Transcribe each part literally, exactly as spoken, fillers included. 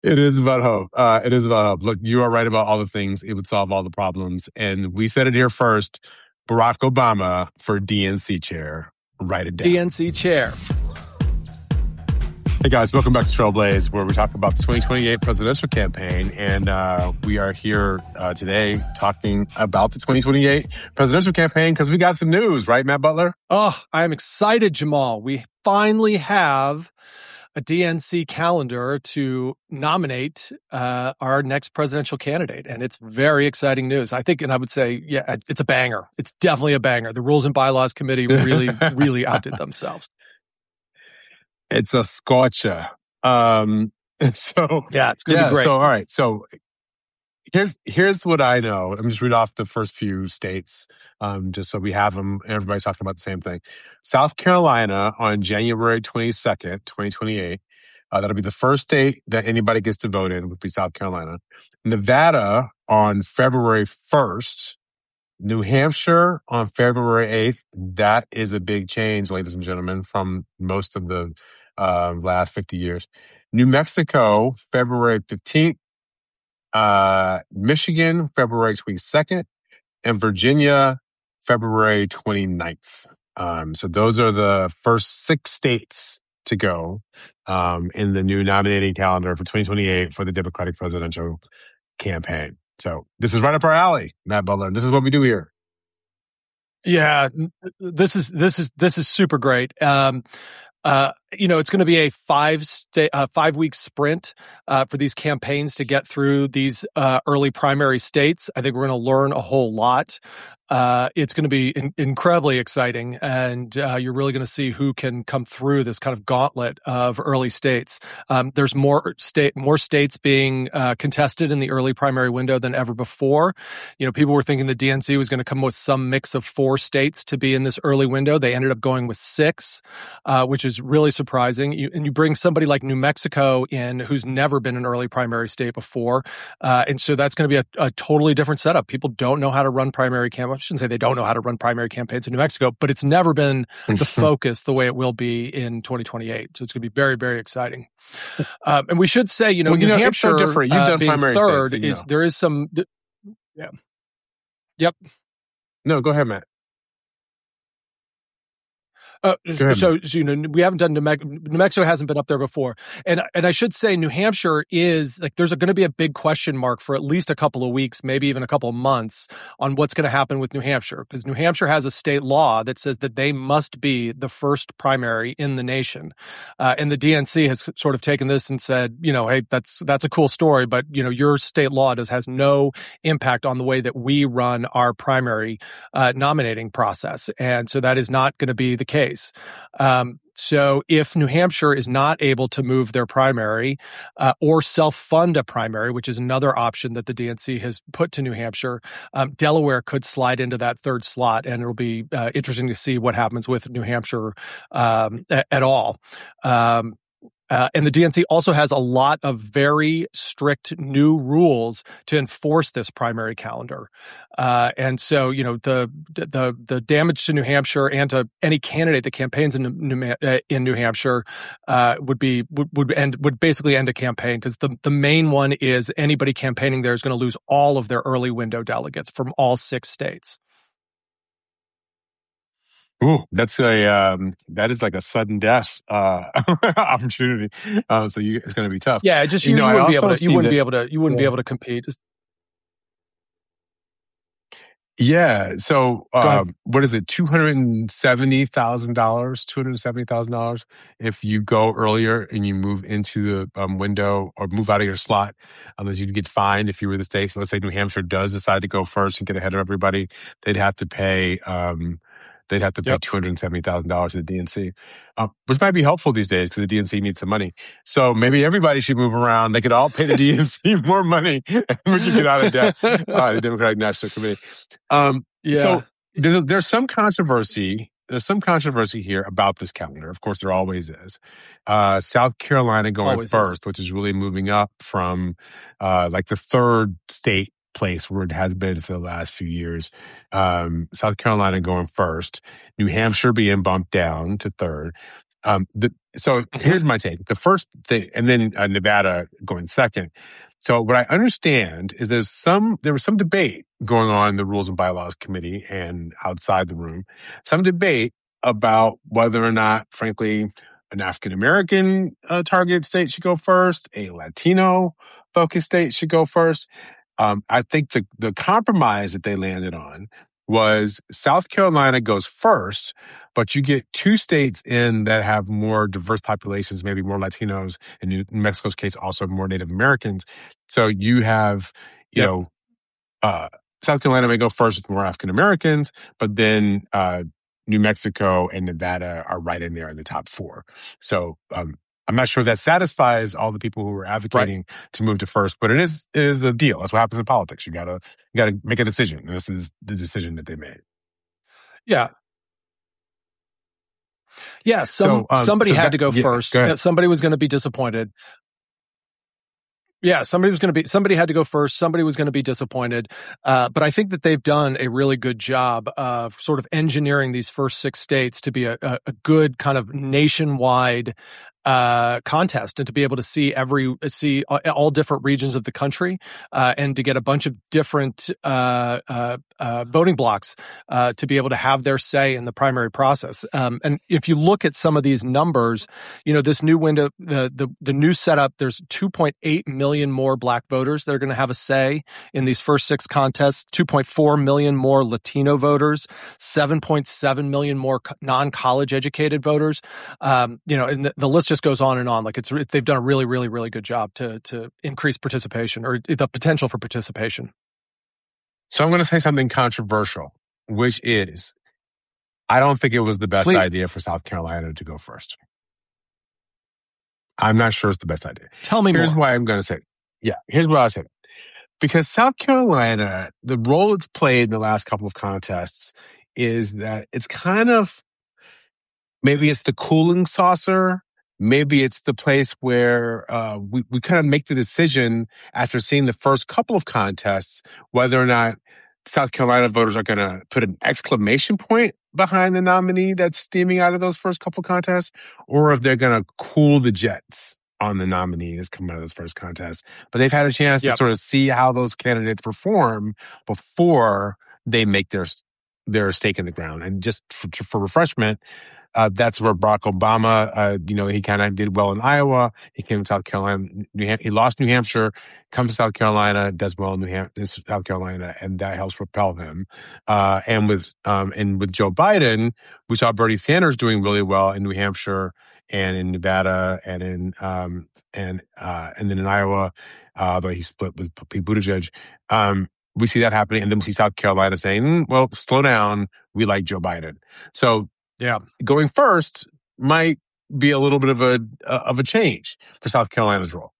It is about hope. Uh, it is about hope. Look, you are right about all the things. It would solve all the problems. And we said it here first. Barack Obama for D N C chair. Write it down. D N C chair. Hey guys, welcome back to Trailblaze, where we talk about the twenty twenty-eight presidential campaign. And uh, we are here uh, today talking about the twenty twenty-eight presidential campaign because we got some news, right, Matt Butler? Oh, I'm excited, Jamal. We finally have a D N C calendar to nominate uh, our next presidential candidate. And it's very exciting news. I think, and I would say, yeah, it's a banger. It's definitely a banger. The Rules and Bylaws Committee really, really outdid themselves. It's a scorcher. Um, so yeah, it's going to yeah, be great. So, all right. So here's, here's what I know. I'm just read off the first few states, um, just so we have them. Everybody's talking about the same thing. South Carolina on January twenty-second, twenty twenty-eight. Uh, that'll be the first state that anybody gets to vote in, would be South Carolina. Nevada on February first. New Hampshire on February eighth. That is a big change, ladies and gentlemen, from most of the uh, last fifty years. New Mexico, February fifteenth. Uh, Michigan, February twenty-second. And Virginia, February twenty-ninth. Um, so those are the first six states to go um, in the new nominating calendar for twenty twenty-eight for the Democratic presidential campaign. So this is right up our alley, Matt Butler. This is what we do here. Yeah, this is this is this is super great. Um, uh, you know, it's going to be a five sta- uh, five week sprint uh, for these campaigns to get through these uh, early primary states. I think we're going to learn a whole lot. Uh, it's going to be in- incredibly exciting, and uh, you're really going to see who can come through this kind of gauntlet of early states. Um, there's more state, more states being uh, contested in the early primary window than ever before. You know, people were thinking the D N C was going to come with some mix of four states to be in this early window. They ended up going with six, uh, which is really surprising. You, and you bring somebody like New Mexico in, who's never been an early primary state before, uh, and so that's going to be a, a totally different setup. People don't know how to run primary campaigns. I shouldn't say they don't know how to run primary campaigns in New Mexico, but it's never been the focus the way it will be in twenty twenty-eight. So it's going to be very, very exciting. Um, and we should say, you know, well, New you know, Hampshire it's so different. You've uh, done being primary third states, is know. there is some. Th- yeah. Yep. No, go ahead, Matt. Uh, ahead, so, so, you know, we haven't done New, Me- New Mexico hasn't been up there before. And, and I should say New Hampshire is like, there's going to be a big question mark for at least a couple of weeks, maybe even a couple of months on what's going to happen with New Hampshire. Because New Hampshire has a state law that says that they must be the first primary in the nation. Uh, and the D N C has sort of taken this and said, you know, hey, that's, that's a cool story, but, you know, your state law does has no impact on the way that we run our primary uh, nominating process. And so that is not going to be the case. Um, so if New Hampshire is not able to move their primary uh, or self-fund a primary, which is another option that the D N C has put to New Hampshire, um, Delaware could slide into that third slot, and it'll be uh, interesting to see what happens with New Hampshire um, a- at all. Um, Uh, and the D N C also has a lot of very strict new rules to enforce this primary calendar. Uh, and so, you know, the, the, the damage to New Hampshire and to any candidate that campaigns in New, uh, in New Hampshire, uh, would be, would, would end, would basically end a campaign, because the, the main one is anybody campaigning there is going to lose all of their early window delegates from all six states. Ooh, that's a um, that is like a sudden death uh, opportunity. Uh, so you, it's going to be tough. Yeah, just you, you, know, you wouldn't I be able also to. You see wouldn't that, be able to. You wouldn't yeah. be able to compete. Just, yeah. So um, what is it? Two hundred seventy thousand dollars. Two hundred seventy thousand dollars if you go earlier and you move into the um, window or move out of your slot, unless you get fined if you were the state. So let's say New Hampshire does decide to go first and get ahead of everybody, they'd have to pay. Um, They'd have to pay Yep. two hundred seventy thousand dollars to the D N C, uh, which might be helpful these days because the D N C needs some money. So maybe everybody should move around. They could all pay the D N C more money and we can get out of debt, uh, the Democratic National Committee. Um, yeah. So there, there's some controversy. There's some controversy here about this calendar. Of course, there always is. Uh, South Carolina going Always first, is. which is really moving up from uh, like the third state place where it has been for the last few years. Um, South Carolina going first, New Hampshire being bumped down to third. Um, the So Mhm. here's my take. The first thing, and then uh, Nevada going second. So what I understand is there's some, there was some debate going on in the Rules and Bylaws Committee and outside the room, some debate about whether or not, frankly, an African-American uh, target state should go first, a Latino focused state should go first. Um, I think the, the compromise that they landed on was South Carolina goes first, but you get two states in that have more diverse populations, maybe more Latinos, and in New Mexico's case, also more Native Americans. So you have, you Yep. know, uh, South Carolina may go first with more African Americans, but then uh, New Mexico and Nevada are right in there in the top four. So um, I'm not sure that satisfies all the people who are advocating right. to move to first, but it is it is a deal. That's what happens in politics. You gotta you gotta make a decision, and this is the decision that they made. Yeah. Yeah, some so, um, somebody so had that, to go yeah, first. go Somebody was going to be disappointed. Yeah, somebody was going to be, somebody had to go first. Somebody was going to be disappointed. Uh, but I think that they've done a really good job of sort of engineering these first six states to be a, a, a good kind of nationwide uh, contest, and to be able to see every, see all different regions of the country, uh, and to get a bunch of different uh, uh, uh, voting blocks uh, to be able to have their say in the primary process. Um, and if you look at some of these numbers, you know, this new window, the the, the new setup, there's two point eight million more black voters that are going to have a say in these first six contests, two point four million more Latino voters, seven point seven million more non-college educated voters. Um, you know, and the, the list just goes on and on. Like it's, they've done a really, really, really good job to to increase participation, or the potential for participation. So I'm going to say something controversial, which is, I don't think it was the best Please. idea for South Carolina to go first. I'm not sure it's the best idea. Tell me Here's more. why I'm going to say it. Yeah, here's what I said. Because South Carolina, the role it's played in the last couple of contests is that it's kind of, maybe it's the cooling saucer. Maybe it's the place where uh, we, we kind of make the decision after seeing the first couple of contests whether or not South Carolina voters are going to put an exclamation point behind the nominee that's steaming out of those first couple contests, or if they're going to cool the jets on the nominee that's coming out of those first contests. But they've had a chance Yep. to sort of see how those candidates perform before they make their their stake in the ground. And just for, for refreshment, Uh, that's where Barack Obama, uh, you know, he kind of did well in Iowa. He came to South Carolina. New Ham- he lost New Hampshire, comes to South Carolina, does well in New Ham- in South Carolina, and that helps propel him. Uh, and with um, and with Joe Biden, we saw Bernie Sanders doing really well in New Hampshire and in Nevada and in um, and uh, and then in Iowa, uh, though he split with Pete Buttigieg. Um, we see that happening, and then we see South Carolina saying, mm, "Well, slow down. We like Joe Biden." So. Yeah. Going first might be a little bit of a uh, of a change for South Carolina's role.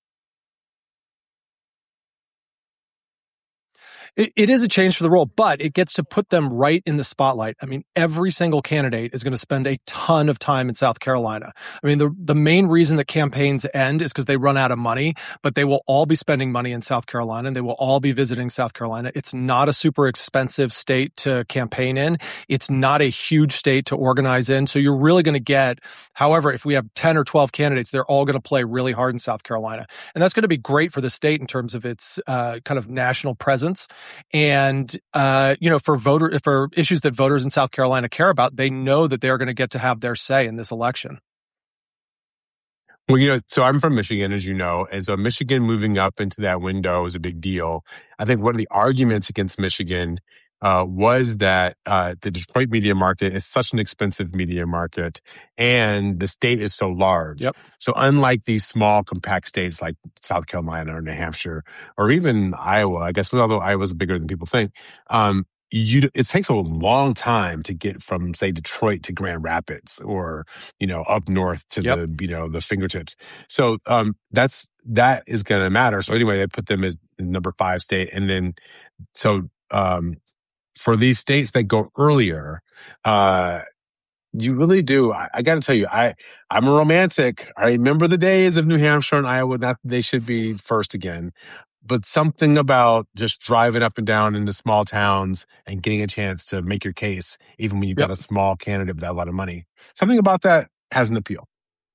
It, it is a change for the role, but it gets to put them right in the spotlight. I mean, every single candidate is going to spend a ton of time in South Carolina. I mean, the, the main reason that campaigns end is because they run out of money, but they will all be spending money in South Carolina, and they will all be visiting South Carolina. It's not a super expensive state to campaign in. It's not a huge state to organize in. So you're really going to get, however, if we have ten or twelve candidates, they're all going to play really hard in South Carolina. And that's going to be great for the state in terms of its uh, kind of national presence. And, uh, you know, for voter, for issues that voters in South Carolina care about, they know that they're going to get to have their say in this election. Well, you know, so I'm from Michigan, as you know, and so Michigan moving up into that window is a big deal. I think one of the arguments against Michigan uh, was that uh, the Detroit media market is such an expensive media market, and the state is so large. Yep. So unlike these small, compact states like South Carolina or New Hampshire or even Iowa, I guess, although Iowa's bigger than people think, um, You, it takes a long time to get from, say, Detroit to Grand Rapids, or, you know, up north to Yep. the, you know, the fingertips. So um, that's that is going to matter. So anyway, they put them as the number five state, and then so um, for these states that go earlier, uh, you really do. I, I got to tell you, I I'm a romantic. I remember the days of New Hampshire and Iowa. Not that they should be first again, but something about just driving up and down into small towns and getting a chance to make your case, even when you've Yep. got a small candidate without a lot of money. Something about that has an appeal.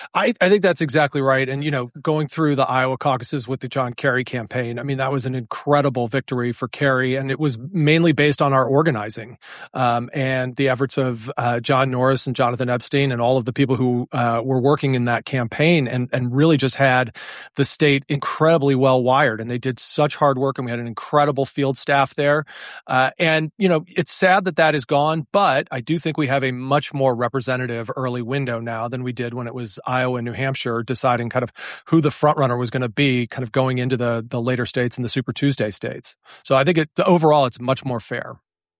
I, I think that's exactly right. And, you know, going through the Iowa caucuses with the John Kerry campaign, I mean, that was an incredible victory for Kerry. And it was mainly based on our organizing um, and the efforts of uh, John Norris and Jonathan Epstein and all of the people who uh, were working in that campaign and, and really just had the state incredibly well wired. And they did such hard work, and we had an incredible field staff there. Uh, and, you know, it's sad that that is gone, but I do think we have a much more representative early window now than we did when it was Iowa and New Hampshire deciding kind of who the front runner was going to be kind of going into the, the later states and the Super Tuesday states. So I think it, overall, it's much more fair.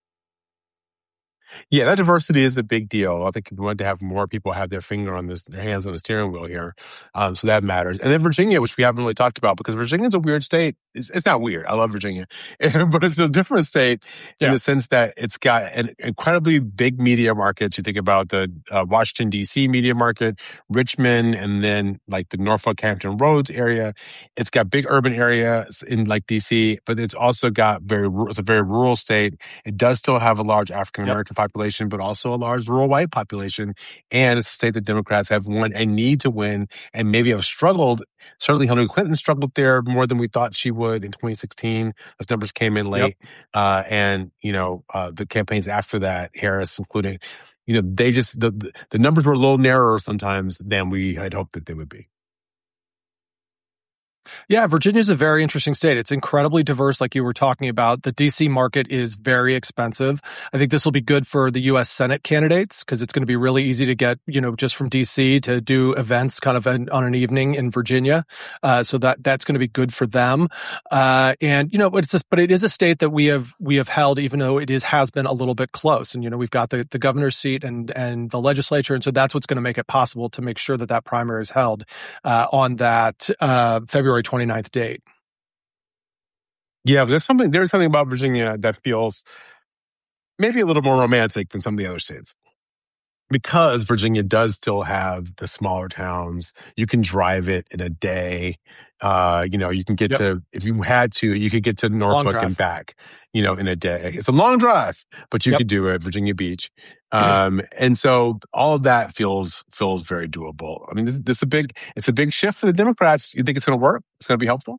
Yeah, that diversity is a big deal. I think we want to have more people have their finger on this, their hands on the steering wheel here. Um, so that matters. And then Virginia, which we haven't really talked about, because Virginia's a weird state. It's, it's not weird. I love Virginia, but it's a different state in Yeah. the sense that it's got an incredibly big media market. You think about the uh, Washington, D C media market, Richmond, and then like the Norfolk, Hampton Roads area. It's got big urban areas in like D C, but it's also got very, it's a very rural state. It does still have a large African American Yep. population, but also a large rural white population. And it's a state that Democrats have won and need to win and maybe have struggled. Certainly Hillary Clinton struggled there more than we thought she would in twenty sixteen. Those numbers came in late. Yep. Uh, and, you know, uh, the campaigns after that, Harris, including, you know, they just, the, the, the numbers were a little narrower sometimes than we had hoped that they would be. Yeah, Virginia is a very interesting state. It's incredibly diverse, like you were talking about. The D C market is very expensive. I think this will be good for the U S Senate candidates because it's going to be really easy to get, you know, just from D C to do events kind of an, on an evening in Virginia. Uh, so that that's going to be good for them. Uh, and you know, it's just, but it is a state that we have we have held, even though it is has been a little bit close. And you know, we've got the the governor's seat and and the legislature, and so that's what's going to make it possible to make sure that that primary is held uh, on that uh, February twenty-ninth date. Yeah, but there's something there's something about Virginia that feels maybe a little more romantic than some of the other states. Because Virginia does still have the smaller towns. You can drive it in a day. Uh, you know, you can get yep. to, if you had to, you could get to Norfolk and back, you know, in a day. It's a long drive, but you yep. could do it, Virginia Beach. Um, and so all of that feels, feels very doable. I mean, this, this is a big, it's a big shift for the Democrats. You think it's going to work? It's going to be helpful?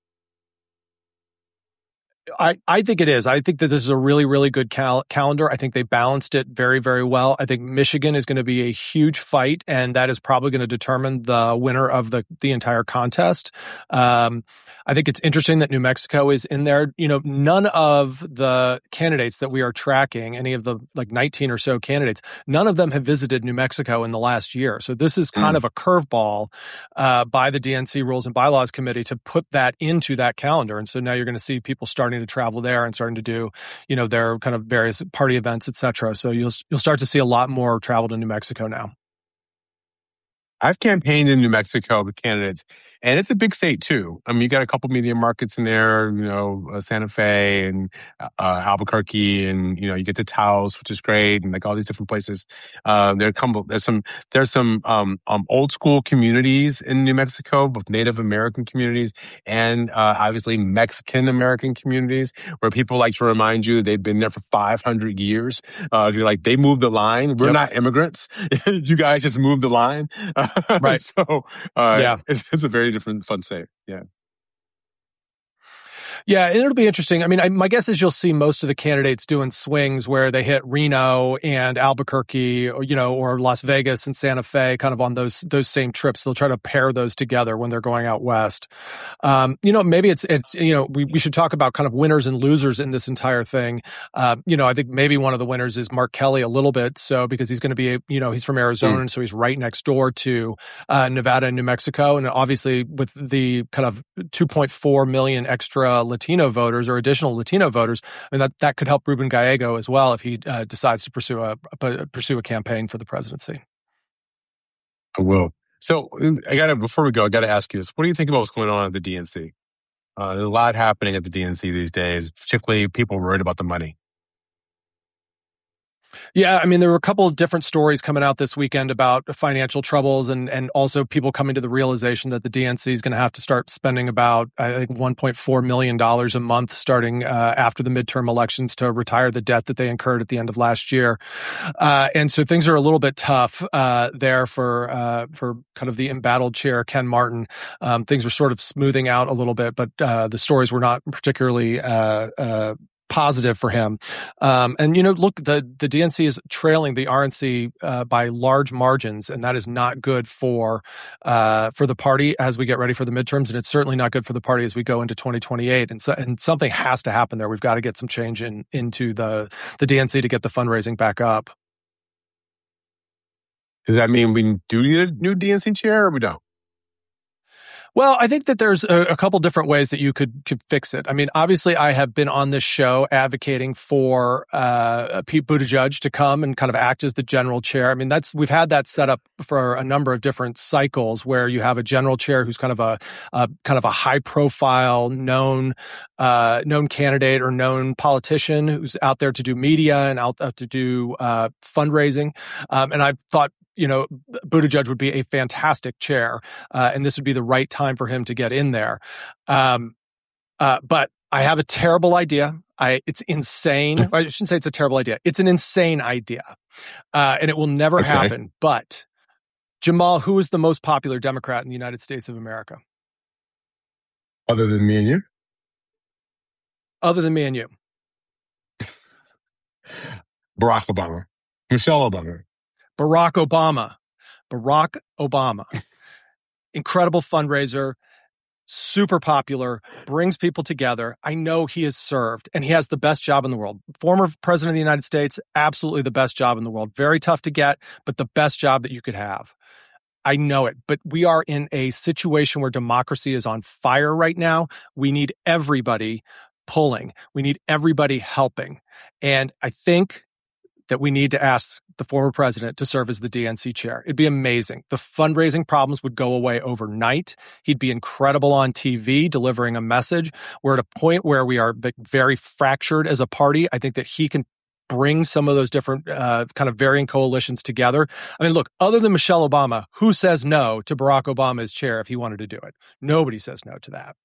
I, I think it is. I think that this is a really, really good cal- calendar. I think they balanced it very, very well. I think Michigan is going to be a huge fight, and that is probably going to determine the winner of the, the entire contest. Um, I think it's interesting that New Mexico is in there. You know, none of the candidates that we are tracking, any of the like nineteen or so candidates, none of them have visited New Mexico in the last year. So this is kind mm. of a curveball uh, by the D N C Rules and Bylaws Committee to put that into that calendar. And so now you're going to see people starting to travel there and starting to do, you know, their kind of various party events, et cetera. So you'll you'll start to see a lot more travel to New Mexico now. I've campaigned in New Mexico with candidates, and it's a big state too. I mean, you got a couple media markets in there, you know, uh, Santa Fe and uh, Albuquerque, and you know, you get to Taos, which is great, and like all these different places. Uh, there come there's some there's some um, um, old school communities in New Mexico, both Native American communities and uh, obviously Mexican American communities, where people like to remind you they've been there for five hundred years. Uh, you're like, they moved the line. We're yep. not immigrants. You guys just moved the line. Right. So, uh, yeah, it's, it's a very different fun state. Yeah. Yeah, and it'll be interesting. I mean, I, my guess is you'll see most of the candidates doing swings where they hit Reno and Albuquerque, or, you know, or Las Vegas and Santa Fe, kind of on those those same trips. They'll try to pair those together when they're going out west. Um, you know, maybe it's it's you know we we should talk about kind of winners and losers in this entire thing. Uh, you know, I think maybe one of the winners is Mark Kelly a little bit, so because he's going to be, you know, he's from Arizona, mm. and so he's right next door to uh, Nevada and New Mexico, and obviously with the kind of two point four million extra Latino voters or additional Latino voters, I mean, that, that could help Ruben Gallego as well if he uh, decides to pursue a, a pursue a campaign for the presidency. I will. So I got to, before we go, I got to ask you this. What do you think about what's going on at the D N C? Uh, there's a lot happening at the D N C these days, particularly people worried about the money. Yeah, I mean, there were a couple of different stories coming out this weekend about financial troubles and and also people coming to the realization that the D N C is going to have to start spending about, I think, one point four million dollars a month starting uh, after the midterm elections to retire the debt that they incurred at the end of last year. Uh, and so things are a little bit tough uh, there for uh, for kind of the embattled chair, Ken Martin. Um, things were sort of smoothing out a little bit, but uh, the stories were not particularly uh, uh, positive for him. Um, and, you know, look, the, the D N C is trailing the R N C uh, by large margins, and that is not good for uh, for the party as we get ready for the midterms, and it's certainly not good for the party as we go into twenty twenty-eight. And so, and something has to happen there. We've got to get some change in into the, the D N C to get the fundraising back up. Does that mean we do need a new D N C chair or we don't? Well, I think that there's a, a couple different ways that you could, could fix it. I mean, obviously, I have been on this show advocating for uh, Pete Buttigieg to come and kind of act as the general chair. I mean, that's we've had that set up for a number of different cycles where you have a general chair who's kind of a, a kind of a high profile, known uh, known candidate or known politician who's out there to do media and out, out to do uh, fundraising. Um, and I've thought, you know, Buttigieg would be a fantastic chair, uh, and this would be the right time for him to get in there. Um, uh, but I have a terrible idea. I, it's insane. I shouldn't say it's a terrible idea. It's an insane idea, uh, and it will never Okay. happen. But Jamal, who is the most popular Democrat in the United States of America? Other than me and you? Other than me and you. Barack Obama. Michelle Obama. Barack Obama. Barack Obama. Incredible fundraiser, super popular, brings people together. I know he has served, and he has the best job in the world. Former president of the United States, absolutely the best job in the world. Very tough to get, but the best job that you could have. I know it, but we are in a situation where democracy is on fire right now. We need everybody pulling. We need everybody helping. And I think that we need to ask the former president to serve as the D N C chair. It'd be amazing. The fundraising problems would go away overnight. He'd be incredible on T V, delivering a message. We're at a point where we are very fractured as a party. I think that he can bring some of those different uh, kind of varying coalitions together. I mean, look, other than Michelle Obama, who says no to Barack Obama as chair if he wanted to do it? Nobody says no to that.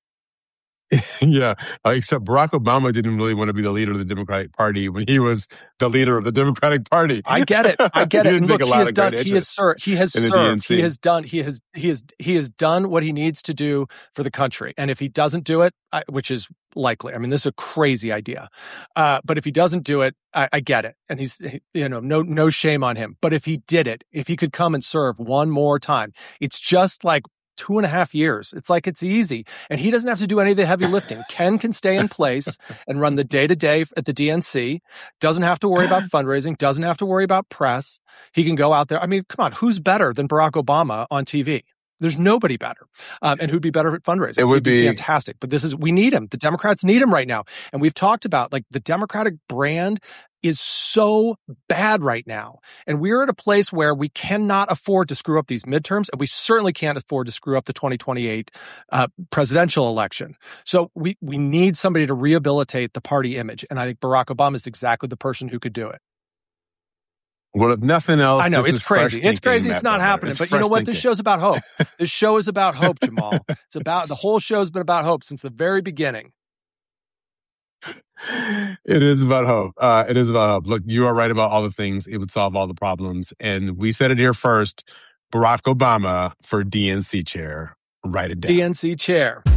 Yeah, uh, except Barack Obama didn't really want to be the leader of the Democratic Party when he was the leader of the Democratic Party. I get it. I get it. And look, he has done. He has served. He has served. He has done. He has. He has. He has done what he needs to do for the country. And if he doesn't do it, I, which is likely, I mean, this is a crazy idea. Uh, but if he doesn't do it, I, I get it. And he's, you know, no, no shame on him. But if he did it, if he could come and serve one more time, it's just like two and a half years. It's like it's easy. And he doesn't have to do any of the heavy lifting. Ken can stay in place and run the day-to-day at the D N C. Doesn't have to worry about fundraising. Doesn't have to worry about press. He can go out there. I mean, come on, who's better than Barack Obama on T V? There's nobody better. Um, and who'd be better at fundraising? It would be, be fantastic. But this is, we need him. The Democrats need him right now. And we've talked about, like, the Democratic brand is so bad right now. And we're at a place where we cannot afford to screw up these midterms, and we certainly can't afford to screw up the twenty twenty-eight uh, presidential election. So we, we need somebody to rehabilitate the party image. And I think Barack Obama is exactly the person who could do it. Well, if nothing else, I know it's crazy. It's crazy. It's not happening. It's but you know what? thinking. This show's about hope. This show is about hope, Jamal. It's about, the whole show's been about hope since the very beginning. It is about hope. Uh, it is about hope. Look, you are right about all the things. It would solve all the problems. And we said it here first. Barack Obama for D N C chair. Write it down. D N C chair.